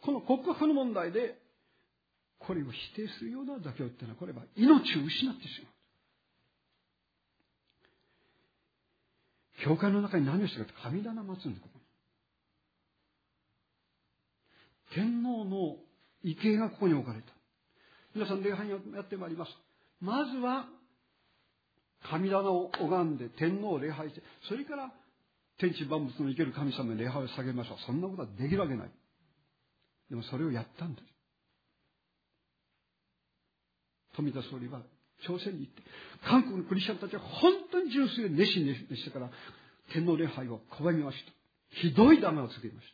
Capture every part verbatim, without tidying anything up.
この告白の問題で、これを否定するような妥協っていうのは、これは命を失ってしまう。教会の中に何をしてるかって神棚を祀るんです。天皇の畏敬がここに置かれた。皆さん礼拝をやってまいります。まずは神棚を拝んで天皇を礼拝して、それから天地万物の生ける神様に礼拝を下げましょう。そんなことはできるわけない。でもそれをやったんです。富田総理は朝鮮に行って、韓国のクリスチャンたちは本当に純粋で熱心でしたから、天皇礼拝を拒みました。ひどいダメをつけました。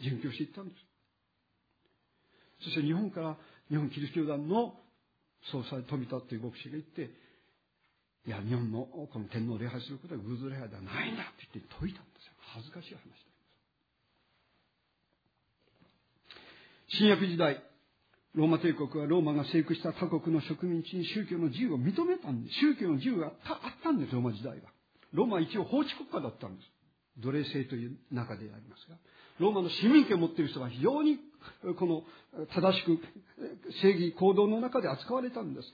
殉教していったんです。そして日本から日本キリスト教団の総裁富田という牧師が言って、いや、日本のこの天皇を礼拝することは偶像礼拝ではないんだって言って説いたんですよ。恥ずかしい話です。新約時代、ローマ帝国はローマが征服した他国の植民地に宗教の自由を認めたんです。宗教の自由があったんです、ローマ時代は。ローマは一応法治国家だったんです。奴隷制という中でありますが、ローマの市民権を持っている人は非常にこの正しく正義行動の中で扱われたんです。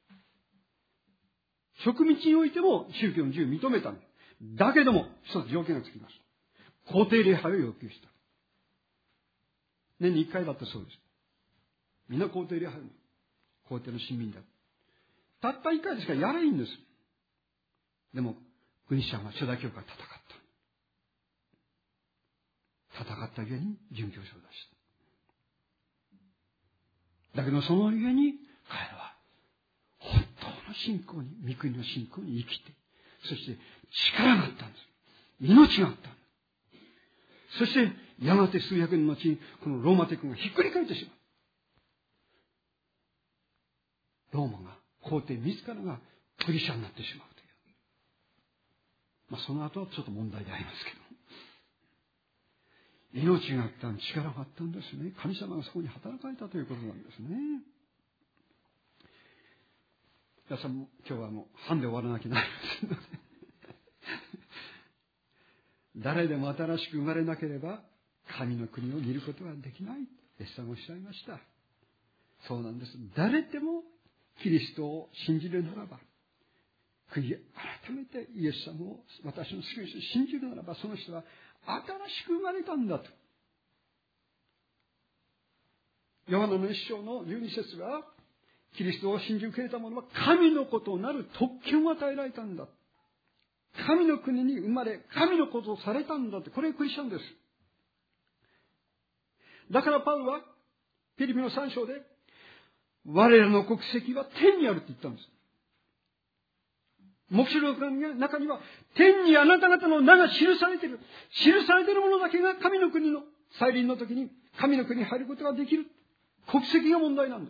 植民地においても宗教の自由を認めたんです。だけども一つ条件がつきます。皇帝礼拝を要求した。年に一回だったそうです。みんな皇帝礼拝の皇帝の親民だ。たった一回ですからやれいいんです。でもクリスチャンは初代教会戦った。戦ったゆえに殉教書を出した。だけどそのゆえに彼らは本当の信仰に、御国の信仰に生きて、そして力があったんです。命があったんです。そしてやがて数百年の後にこのローマ帝国がひっくり返ってしまう。ローマが、皇帝自らがクリスチャンになってしまうという。まあその後はちょっと問題でありますけど。命があったん、力があったんですね。神様がそこに働かれたということなんですね。皆さんも今日はもう半で終わらなきゃなりませんので。誰でも新しく生まれなければ神の国を見ることはできない。イエス様おっしゃいました。そうなんです。誰でもキリストを信じるならば、悔い改めてイエス様を私の救い主を信じるならば、その人は新しく生まれたんだと。ヨハネの一章のじゅうに節は、キリストを信じ受け入れた者は神のことなる特権を与えられたんだ。神の国に生まれ、神のことをされたんだって、これがクリスチャンです。だからパウロは、フィリピのさん章で、我らの国籍は天にあるって言ったんです。黙示録の中には、天にあなた方の名が記されている。記されている者だけが神の国の再臨の時に、神の国に入ることができる。国籍が問題なんです。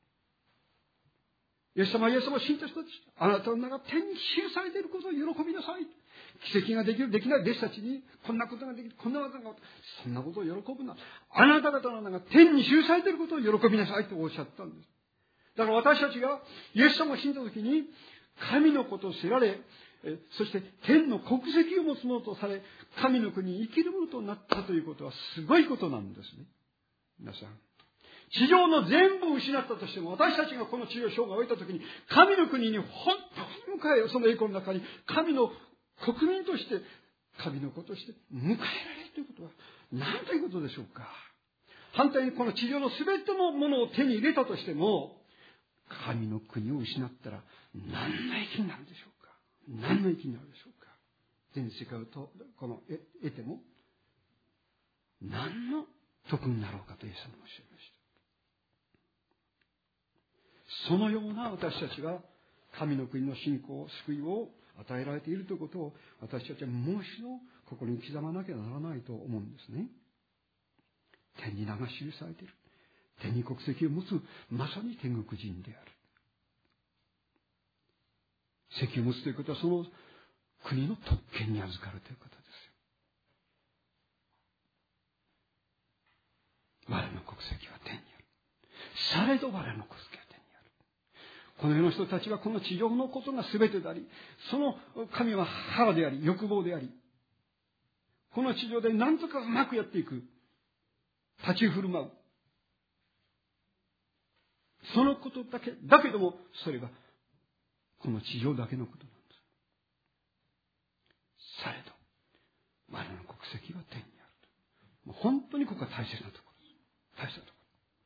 イエス様はイエス様を信じた人たち、あなたの名が天に記されていることを喜びなさい。奇跡ができる、できない弟子たちに、こんなことができる、こんなことが、そんなことを喜ぶな。あなた方の名が天に記されていることを喜びなさいとおっしゃったんです。だから私たちがイエス様を信じたときに、神のことを知られ、そして天の国籍を持つ者とされ、神の国に生きる者となったということはすごいことなんですね。皆さん。地上の全部を失ったとしても、私たちがこの地上生涯を終えたときに、神の国に本当に迎え、その栄光の中に、神の国民として、神の子として迎えられるということは、何ということでしょうか。反対にこの地上のすべてのものを手に入れたとしても、神の国を失ったら、何の益になるでしょうか。何の益になるでしょうか。全世界をとこの得ても、何の得になろうかとイエス様がおっしゃいました。そのような私たちが神の国の信仰、救いを与えられているということを私たちはもう一度心に刻まなきゃならないと思うんですね。天に名が記されている。天に国籍を持つまさに天国人である。籍を持つということはその国の特権に預かるということですよ。我の国籍は天にある。されど我の国籍は天にある。この世の人たちはこの地上のことが全てであり、その神は腹であり、欲望であり、 この地上で何とかうまくやっていく。立ち振る舞う。そのことだけ、だけども、それが、この地上だけのことなんです。されど、我らの国籍は天にあると。もう本当にここは大切なところです。大切なとこ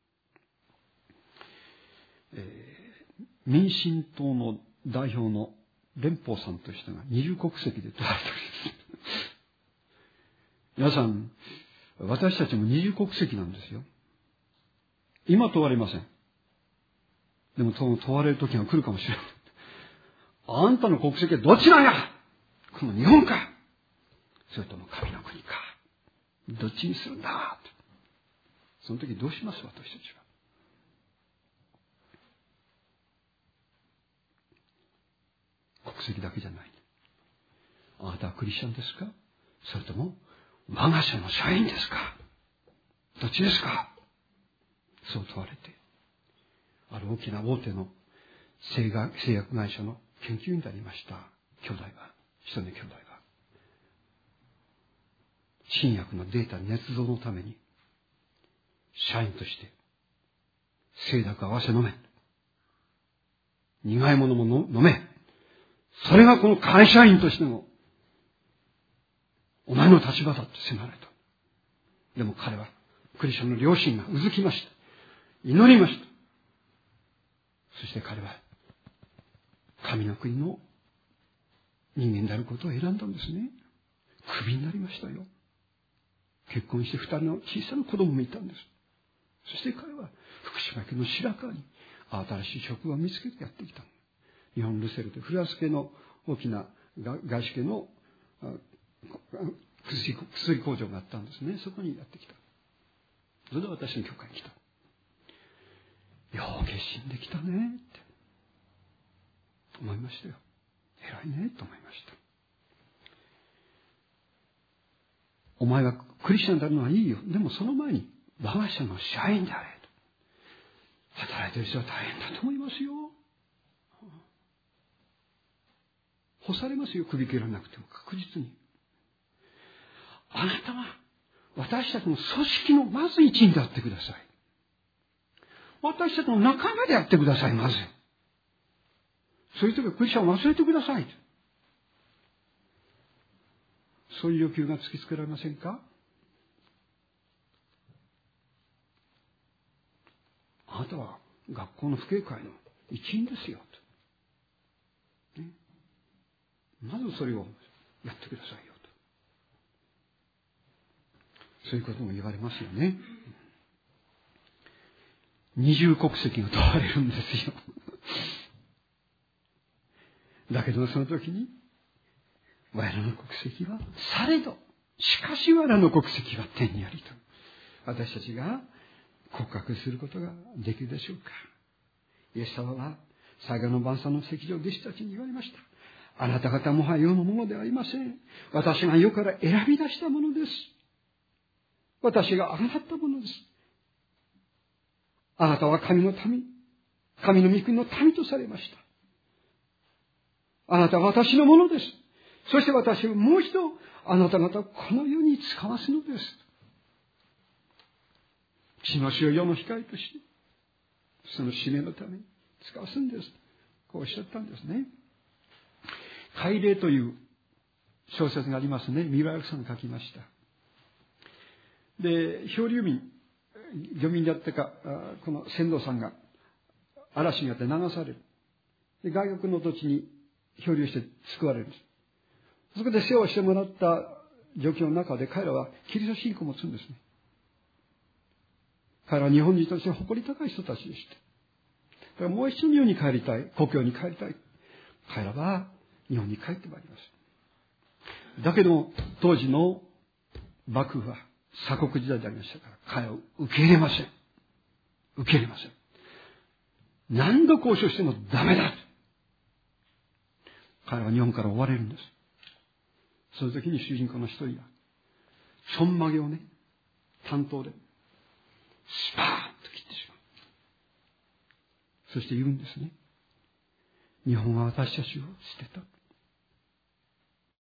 ろ。えー、民進党の代表の連邦さんという人が二重国籍で問われております。皆さん、私たちも二重国籍なんですよ。今問われません。でも問われる時が来るかもしれない。あんたの国籍はどちらや？この日本か？それとも神の国か？どっちにするんだ？その時どうします？私たちは。国籍だけじゃない。あなたはクリスチャンですか？それとも我が社の社員ですか？どっちですか？そう問われて、ある大きな大手の製薬会社の研究員でありました兄弟が、一人の兄弟が、新薬のデータ捏造のために、社員として、清濁合わせ飲め。苦いものも飲め。それがこの会社員としての、お前の立場だって迫られた。でも彼は、クリスチャンの良心がうずきました。祈りました。そして彼は、神の国の人間であることを選んだんですね。クビになりましたよ。結婚して二人の小さな子供もいたんです。そして彼は福島県の白河に新しい職場を見つけてやってきた。日本ルセルでフランス系の大きな外資系の薬, 薬工場があったんですね。そこにやってきた。それで私の教会に来た。よう決心できたねって思いましたよ。偉いねと思いました。お前がクリスチャンであるのはいいよ。でもその前に我が社の社員であれと。働いてる人は大変だと思いますよ。干されますよ。首切らなくても確実に。あなたは私たちの組織のまず一員であってください。私たちの仲間であってください、まず。そういう時はクリスチャンを忘れてください。そういう要求が突きつけられませんか？あなたは学校の父兄会の一員ですよと、ね。まずそれをやってくださいよと。そういうことも言われますよね。二重国籍が問われるんですよ。だけどその時に我らの国籍はされど、しかし我らの国籍は天にありと、私たちが告白することができるでしょうか。イエス様は最後の晩餐の席上、弟子たちに言われました。あなた方もは世のものではありません。私が世から選び出したものです。私があがったものです。あなたは神の民、神の御国の民とされました。あなたは私のものです。そして私はもう一度あなた方をこの世に使わすのです。地の死を世の光として、その使命のために使わすんです。こうおっしゃったんですね。海霊という小説がありますね。三浦由さんが書きました。で、漂流民、漁民であってか、この船頭さんが嵐によって流される。で、外国の土地に漂流して救われるんです。そこで世話をしてもらった状況の中で彼らはキリスト信仰を持つんですね。彼らは日本人として誇り高い人たちでした。だからもう一度日本に帰りたい、故郷に帰りたい。彼らは日本に帰ってまいります。だけども当時の幕府は鎖国時代でありましたから彼らを受け入れません。受け入れません。何度交渉してもダメだ。彼らは日本から追われるんです。その時に主人公の一人がちょんまげをね、担当でスパーッと切ってしまう。そして言うんですね。日本は私たちを捨てた。